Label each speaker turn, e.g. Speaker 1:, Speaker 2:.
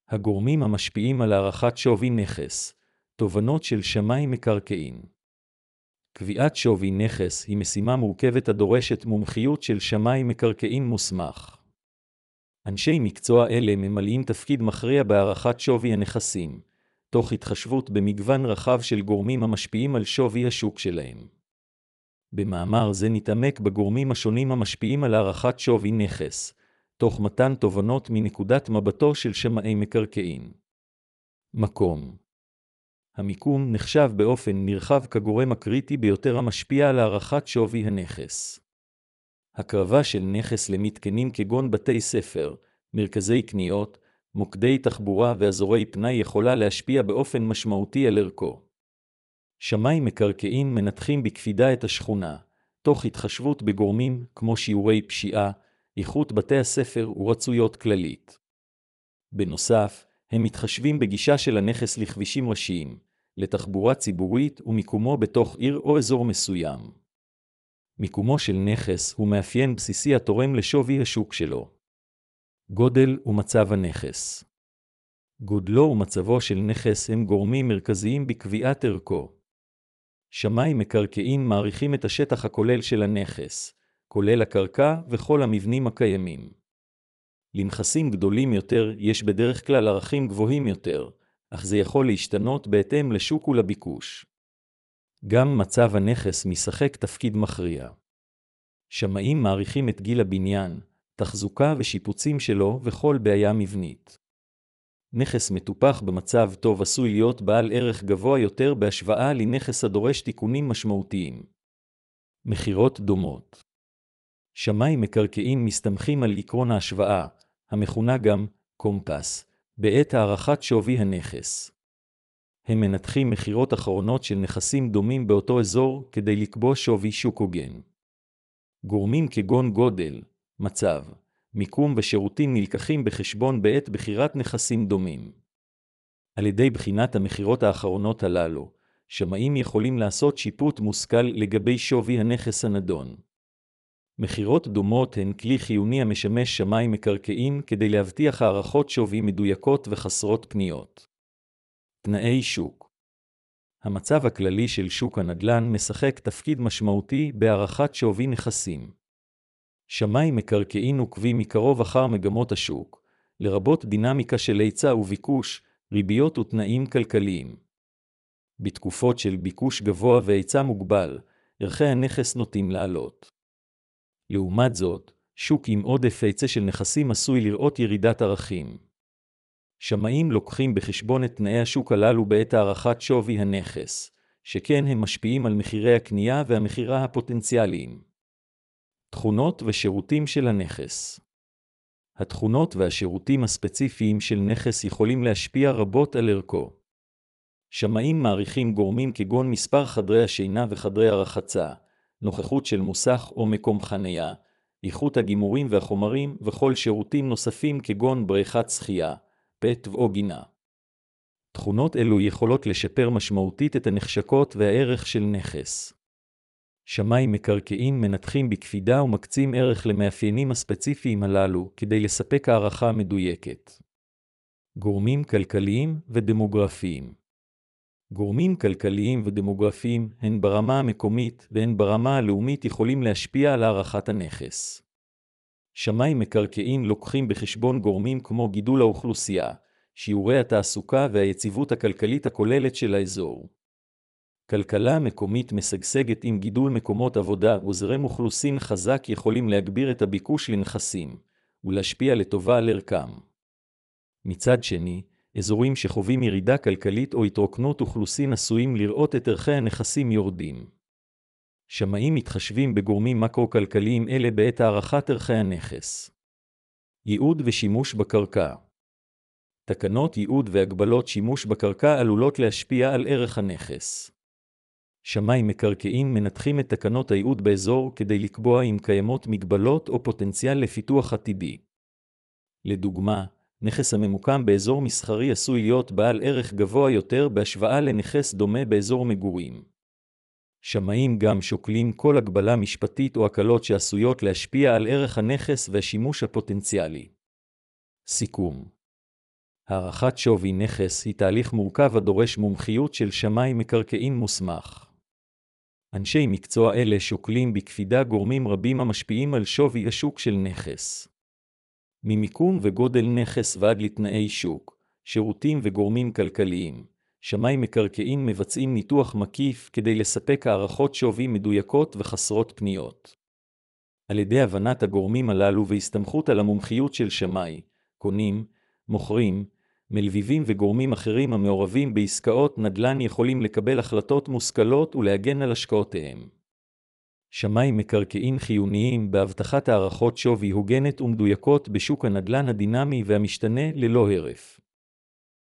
Speaker 1: הגורמים המשפיעים על הערכת שווי נכס, תובנות של שמאי מקרקעין. קביעת שווי נכס היא משימה מורכבת הדורשת מומחיות של שמאי מקרקעין מוסמך. אנשי מקצוע אלה ממלאים תפקיד מכריע בהערכת שווי הנכסים, תוך התחשבות במגוון רחב של גורמים המשפיעים על שווי השוק שלהם. במאמר זה נתעמק בגורמים השונים המשפיעים על הערכת שווי נכס, תוך מתן תובנות מנקודת מבטו של שמאי מקרקעין. מקום. המיקום נחשב באופן נרחב כגורם הקריטי ביותר המשפיע על הערכת שווי הנכס. הקרבה של נכס למתקנים כגון בתי ספר, מרכזי קניות, מוקדי תחבורה ואזורי פנאי יכולה להשפיע באופן משמעותי על ערכו. שמאי מקרקעין מנתחים בקפידה את השכונה, תוך התחשבות בגורמים כמו שיעורי פשיעה, איכות בתי הספר ורצויות כללית. בנוסף, הם מתחשבים בגישה של הנכס לכבישים ראשיים, לתחבורה ציבורית ומיקומו בתוך עיר או אזור מסוים. מיקומו של נכס הוא מאפיין בסיסי התורם לשווי השוק שלו. גודל ומצב הנכס. גודלו ומצבו של נכס הם גורמים מרכזיים בקביעת ערכו. שמאי מקרקעין מעריכים את השטח הכולל של הנכס, כולל הקרקע וכל המבנים הקיימים. לנכסים גדולים יותר יש בדרך כלל ערכים גבוהים יותר, אך זה יכול להשתנות בהתאם לשוק ולביקוש. גם מצב הנכס משחק תפקיד מכריע. שמאים מעריכים את גיל הבניין, תחזוקה ושיפוצים שלו וכל בעיה מבנית. נכס מטופח במצב טוב עשוי להיות בעל ערך גבוה יותר בהשוואה לנכס הדורש תיקונים משמעותיים. מחירות דומות. שמאי מקרקעין מסתמכים על עקרון ההשוואה, המכונה גם קומפס, בעת הערכת שווי הנכס. הם מנתחים מחירות אחרונות של נכסים דומים באותו אזור כדי לקבוע שווי שוק הוגן. גורמים כגון גודל, מצב, מיקום ושירותים נלקחים בחשבון בעת בחירת נכסים דומים. על ידי בחינת המחירות האחרונות הללו, שמאים יכולים לעשות שיפוט מושכל לגבי שווי הנכס הנדון. מחירות דומות הן כלי חיוני המשמש שמאי מקרקעין כדי להבטיח הערכות שווי מדויקות וחסרות פניות. תנאי שוק. המצב הכללי של שוק הנדל"ן משחק תפקיד משמעותי בהערכת שווי נכסים. שמאי מקרקעין עוקבים מקרוב אחר מגמות השוק, לרבות דינמיקה של היצע וביקוש, ריביות ותנאים כלכליים. בתקופות של ביקוש גבוה והיצע מוגבל, ערכי הנכס נוטים לעלות. לעומת זאת, שוק עם עודף היצע של נכסים עשוי לראות ירידת ערכים. שמאים לוקחים בחשבון את תנאי השוק הללו בעת הערכת שווי הנכס, שכן הם משפיעים על מחירי הקנייה והמחירה הפוטנציאליים. תכונות ושירותים של הנכס. התכונות והשירותים הספציפיים של נכס יכולים להשפיע רבות על ערכו. שמאים מעריכים גורמים כגון מספר חדרי השינה וחדרי הרחצה, נוכחות של מוסך או מקום חניה, איכות הגימורים והחומרים וכל שירותים נוספים כגון בריכת שחייה, פט או גינה. תכונות אלו יכולות לשפר משמעותית את הנחשקות והערך של נכס. שמאי מקרקעין מנתחים בקפידה ומקצים ערך למאפיינים הספציפיים הללו כדי לספק הערכה מדויקת. גורמים כלכליים ודמוגרפיים. גורמים כלכליים ודמוגרפיים הן ברמה המקומית והן ברמה הלאומית יכולים להשפיע על הערכת הנכס. שמאי מקרקעין לוקחים בחשבון גורמים כמו גידול האוכלוסייה, שיעורי התעסוקה והיציבות הכלכלית הכוללת של האזור. כלכלה מקומית משגשגת עם גידול מקומות עבודה וזרם אוכלוסין חזק יכולים להגביר את הביקוש לנכסים, ולהשפיע לטובה על ערכם. מצד שני, אזורים שחווים ירידה כלכלית או התרוקנות אוכלוסין עשויים לראות את ערכי הנכסים יורדים. שמאים מתחשבים בגורמים מקרו-כלכליים אלה בעת הערכת ערכי הנכס. ייעוד ושימוש בקרקע. תקנות ייעוד והגבלות שימוש בקרקע עלולות להשפיע על ערך הנכס. שמאי מקרקעין מנתחים את תקנות הייעוד באזור כדי לקבוע אם קיימות מגבלות או פוטנציאל לפיתוח עתידי. לדוגמה, נכס הממוקם באזור מסחרי עשוי להיות בעל ערך גבוה יותר בהשוואה לנכס דומה באזור מגורים. שמאים גם שוקלים כל הגבלה משפטית או הקלות שעשויות להשפיע על ערך הנכס והשימוש הפוטנציאלי. סיכום. הערכת שווי נכס היא תהליך מורכב הדורש מומחיות של שמאי מקרקעין מוסמך. אנשי מקצוע אלה שוקלים בקפידה גורמים רבים המשפיעים על שווי השוק של נכס. ממיקום וגודל נכס ועד לתנאי שוק, שירותים וגורמים כלכליים, שמאי מקרקעין מבצעים ניתוח מקיף כדי לספק הערכות שווי מדויקות וחסרות פניות. על ידי הבנת הגורמים הללו והסתמכות על המומחיות של שמאי, קונים, מוכרים, מלווים וגורמים אחרים המעורבים בעסקאות נדל"ן יכולים לקבל החלטות מושכלות ולהגן על השקעותיהם. שמאי מקרקעין חיוניים בהבטחת הערכות שווי הוגנת ומדויקות בשוק הנדל"ן הדינמי והמשתנה ללא הרף.